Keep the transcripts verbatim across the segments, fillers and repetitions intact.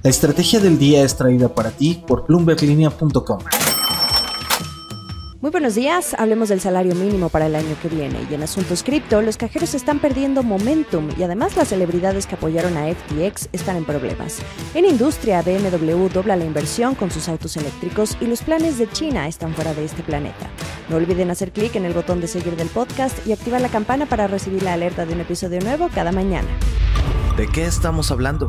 La estrategia del día es traída para ti por bloomberg linea punto com. Muy buenos días, hablemos del salario mínimo para el año que viene. Y en asuntos cripto, los cajeros están perdiendo momentum y además las celebridades que apoyaron a F T X están en problemas. En industria, B M W dobla la inversión con sus autos eléctricos y los planes de China están fuera de este planeta. No olviden hacer clic en el botón de seguir del podcast y activar la campana para recibir la alerta de un episodio nuevo cada mañana. ¿De qué estamos hablando?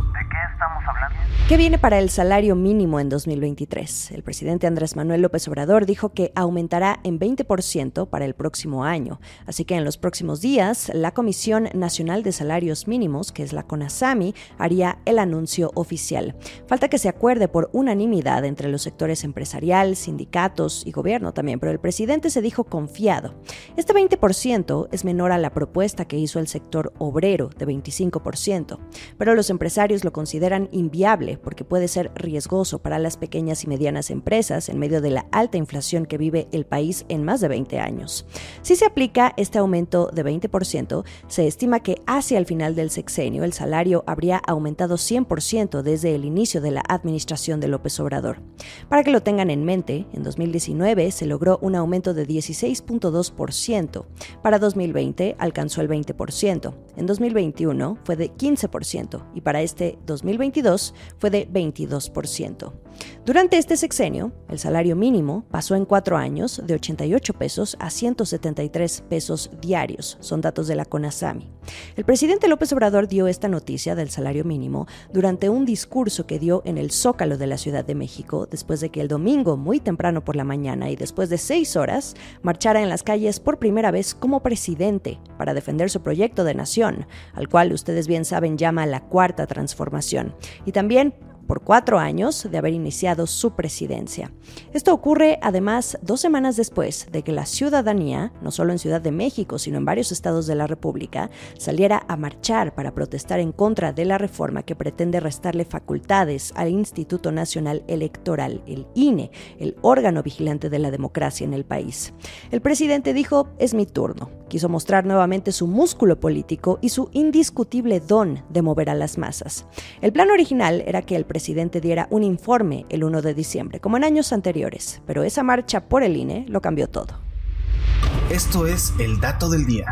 ¿Qué viene para el salario mínimo en dos mil veintitrés? El presidente Andrés Manuel López Obrador dijo que aumentará en veinte por ciento para el próximo año. Así que en los próximos días, la Comisión Nacional de Salarios Mínimos, que es la CONASAMI, haría el anuncio oficial. Falta que se acuerde por unanimidad entre los sectores empresarial, sindicatos y gobierno también, pero el presidente se dijo confiado. Este veinte por ciento es menor a la propuesta que hizo el sector obrero de veinticinco por ciento, pero los empresarios lo consideran inviable porque puede ser riesgoso para las pequeñas y medianas empresas en medio de la alta inflación que vive el país en más de veinte años. Si se aplica este aumento de veinte por ciento, se estima que hacia el final del sexenio el salario habría aumentado cien por ciento desde el inicio de la administración de López Obrador. Para que lo tengan en mente, en dos mil diecinueve se logró un aumento de dieciséis punto dos por ciento. Para dos mil veinte alcanzó el veinte por ciento. En dos mil veintiuno fue de quince por ciento y para este dos mil veintidós fue de veintidós por ciento. Durante este sexenio, el salario mínimo pasó en cuatro años de ochenta y ocho pesos a ciento setenta y tres pesos diarios, son datos de la CONASAMI. El presidente López Obrador dio esta noticia del salario mínimo durante un discurso que dio en el Zócalo de la Ciudad de México, después de que el domingo, muy temprano por la mañana y después de seis horas, marchara en las calles por primera vez como presidente para defender su proyecto de nación, al cual ustedes bien saben llama la Cuarta Transformación, y también por cuatro años de haber iniciado su presidencia. Esto ocurre además dos semanas después de que la ciudadanía, no solo en Ciudad de México, sino en varios estados de la República, saliera a marchar para protestar en contra de la reforma que pretende restarle facultades al Instituto Nacional Electoral, el I N E, el órgano vigilante de la democracia en el país. El presidente dijo, es mi turno. Quiso mostrar nuevamente su músculo político y su indiscutible don de mover a las masas. El plan original era que el presidente diera un informe el primero de diciembre, como en años anteriores, pero esa marcha por el I N E lo cambió todo. Esto es el dato del día.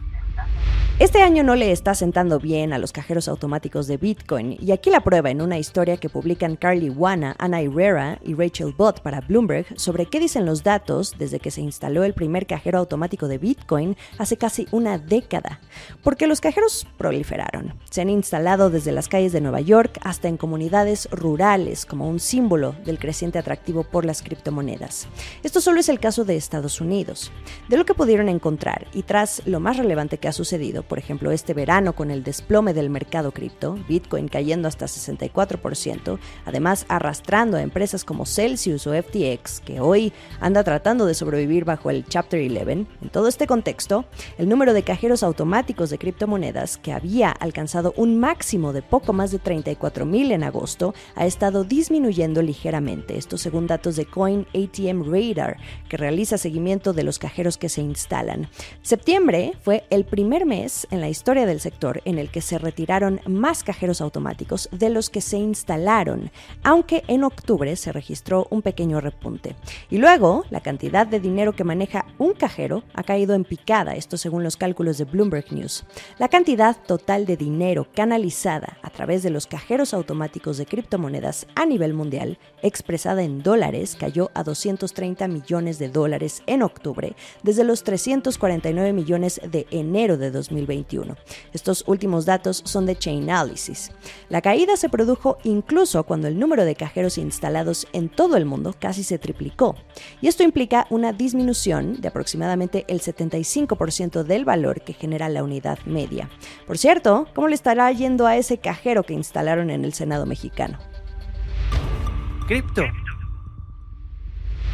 Este año no le está sentando bien a los cajeros automáticos de Bitcoin, y aquí la prueba en una historia que publican Carly Wana, Ana Herrera y Rachel Bott para Bloomberg sobre qué dicen los datos desde que se instaló el primer cajero automático de Bitcoin hace casi una década. Porque los cajeros proliferaron. Se han instalado desde las calles de Nueva York hasta en comunidades rurales como un símbolo del creciente atractivo por las criptomonedas. Esto solo es el caso de Estados Unidos. De lo que pudieron encontrar y tras lo más relevante que ha sucedido, por ejemplo, este verano con el desplome del mercado cripto, Bitcoin cayendo hasta sesenta y cuatro por ciento, además arrastrando a empresas como Celsius o F T X, que hoy anda tratando de sobrevivir bajo el Chapter once. En todo este contexto, el número de cajeros automáticos de criptomonedas, que había alcanzado un máximo de poco más de treinta y cuatro mil en agosto, ha estado disminuyendo ligeramente, esto según datos de Coin A T M Radar, que realiza seguimiento de los cajeros que se instalan. Septiembre fue el primer mes en la historia del sector en el que se retiraron más cajeros automáticos de los que se instalaron, aunque en octubre se registró un pequeño repunte. Y luego, la cantidad de dinero que maneja un cajero ha caído en picada, esto según los cálculos de Bloomberg News. La cantidad total de dinero canalizada a través de los cajeros automáticos de criptomonedas a nivel mundial, expresada en dólares, cayó a doscientos treinta millones de dólares en octubre, desde los trescientos cuarenta y nueve millones de enero de dos mil veintiuno. Estos últimos datos son de Chainalysis. La caída se produjo incluso cuando el número de cajeros instalados en todo el mundo casi se triplicó. Y esto implica una disminución de aproximadamente el setenta y cinco por ciento del valor que genera la unidad media. Por cierto, ¿cómo le estará yendo a ese cajero que instalaron en el Senado mexicano? Cripto.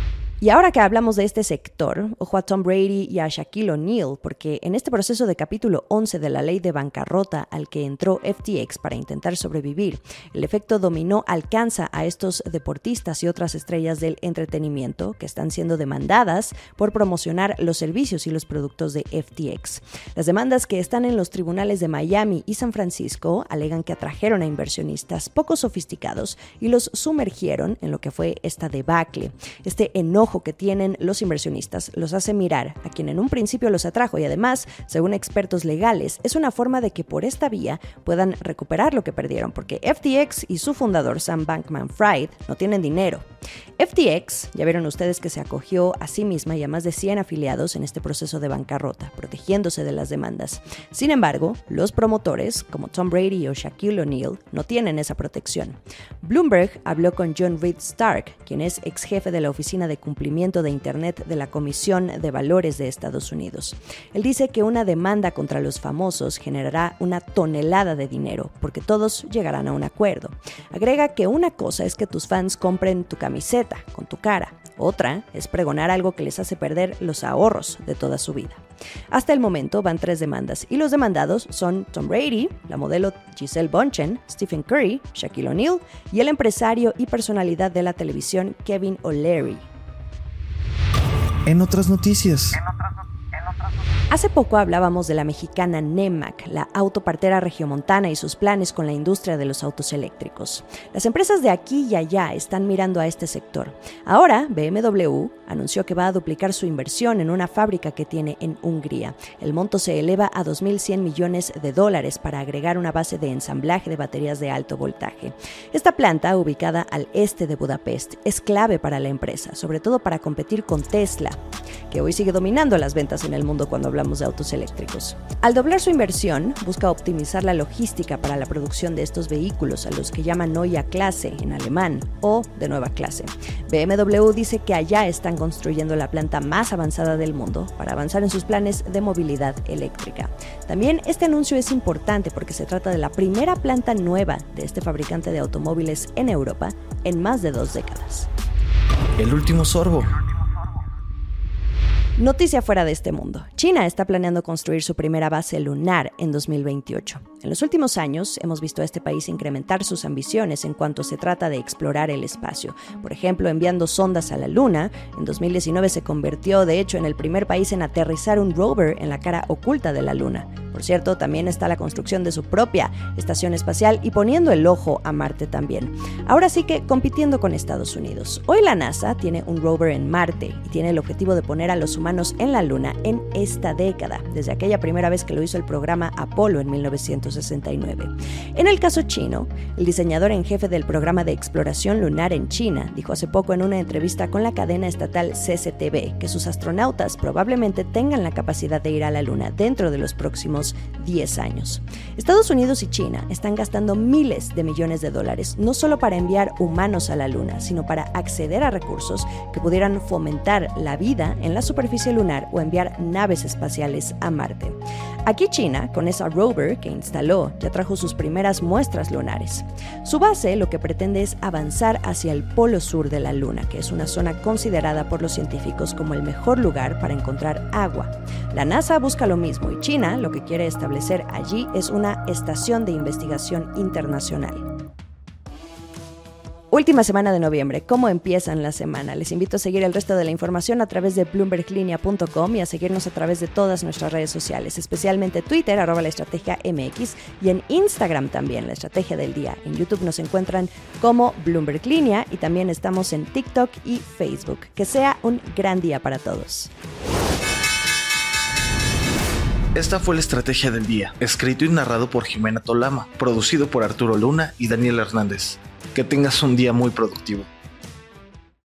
Y ahora que hablamos de este sector, ojo a Tom Brady y a Shaquille O'Neal, porque en este proceso de capítulo once de la ley de bancarrota al que entró F T X para intentar sobrevivir, el efecto dominó alcanza a estos deportistas y otras estrellas del entretenimiento que están siendo demandadas por promocionar los servicios y los productos de F T X. Las demandas que están en los tribunales de Miami y San Francisco alegan que atrajeron a inversionistas poco sofisticados y los sumergieron en lo que fue esta debacle. Este enojo que tienen los inversionistas los hace mirar a quien en un principio los atrajo y además, según expertos legales, es una forma de que por esta vía puedan recuperar lo que perdieron, porque F T X y su fundador Sam Bankman-Fried no tienen dinero. F T X, ya vieron ustedes que se acogió a sí misma y a más de cien afiliados en este proceso de bancarrota, protegiéndose de las demandas. Sin embargo, los promotores, como Tom Brady o Shaquille O'Neal, no tienen esa protección. Bloomberg habló con John Reed Stark, quien es ex jefe de la Oficina de Cumplimiento de Internet de la Comisión de Valores de Estados Unidos. Él dice que una demanda contra los famosos generará una tonelada de dinero, porque todos llegarán a un acuerdo. Agrega que una cosa es que tus fans compren tu camiseta con tu cara, otra es pregonar algo que les hace perder los ahorros de toda su vida. Hasta el momento van tres demandas y los demandados son Tom Brady, la modelo Gisele Bündchen, Stephen Curry, Shaquille O'Neal y el empresario y personalidad de la televisión Kevin O'Leary. En otras noticias. Hace poco hablábamos de la mexicana Nemak, la autopartera regiomontana y sus planes con la industria de los autos eléctricos. Las empresas de aquí y allá están mirando a este sector. Ahora, B M W anunció que va a duplicar su inversión en una fábrica que tiene en Hungría. El monto se eleva a dos mil cien millones de dólares para agregar una base de ensamblaje de baterías de alto voltaje. Esta planta, ubicada al este de Budapest, es clave para la empresa, sobre todo para competir con Tesla, que hoy sigue dominando las ventas en el mundo cuando hablamos de autos eléctricos. Al doblar su inversión, busca optimizar la logística para la producción de estos vehículos, a los que llaman Neue Klasse en alemán, o de nueva clase. B M W dice que allá están construyendo la planta más avanzada del mundo para avanzar en sus planes de movilidad eléctrica. También este anuncio es importante porque se trata de la primera planta nueva de este fabricante de automóviles en Europa en más de dos décadas. El último sorbo. Noticia fuera de este mundo. China está planeando construir su primera base lunar en dos mil veintiocho. En los últimos años hemos visto a este país incrementar sus ambiciones en cuanto se trata de explorar el espacio. Por ejemplo, enviando sondas a la Luna. En dos mil diecinueve se convirtió, de hecho, en el primer país en aterrizar un rover en la cara oculta de la Luna. Por cierto, también está la construcción de su propia estación espacial y poniendo el ojo a Marte también. Ahora sí que compitiendo con Estados Unidos. Hoy la NASA tiene un rover en Marte y tiene el objetivo de poner a los humanos en la Luna en esta década, desde aquella primera vez que lo hizo el programa Apolo en mil novecientos sesenta y nueve. En el caso chino, el diseñador en jefe del programa de exploración lunar en China dijo hace poco en una entrevista con la cadena estatal C C T V que sus astronautas probablemente tengan la capacidad de ir a la Luna dentro de los próximos diez años. Estados Unidos y China están gastando miles de millones de dólares, no solo para enviar humanos a la Luna, sino para acceder a recursos que pudieran fomentar la vida en la superficie lunar o enviar naves espaciales a Marte. Aquí China, con esa rover que instaló, ya trajo sus primeras muestras lunares. Su base lo que pretende es avanzar hacia el polo sur de la Luna, que es una zona considerada por los científicos como el mejor lugar para encontrar agua. La NASA busca lo mismo y China lo que quiere establecer allí es una estación de investigación internacional. Última semana de noviembre. ¿Cómo empiezan la semana? Les invito a seguir el resto de la información a través de bloomberg linea punto com y a seguirnos a través de todas nuestras redes sociales, especialmente Twitter, arroba la estrategia M X, y en Instagram también, la estrategia del día. En YouTube nos encuentran como Bloomberg Línea y también estamos en TikTok y Facebook. Que sea un gran día para todos. Esta fue la estrategia del día, escrito y narrado por Jimena Tolama, producido por Arturo Luna y Daniel Hernández. Que tengas un día muy productivo.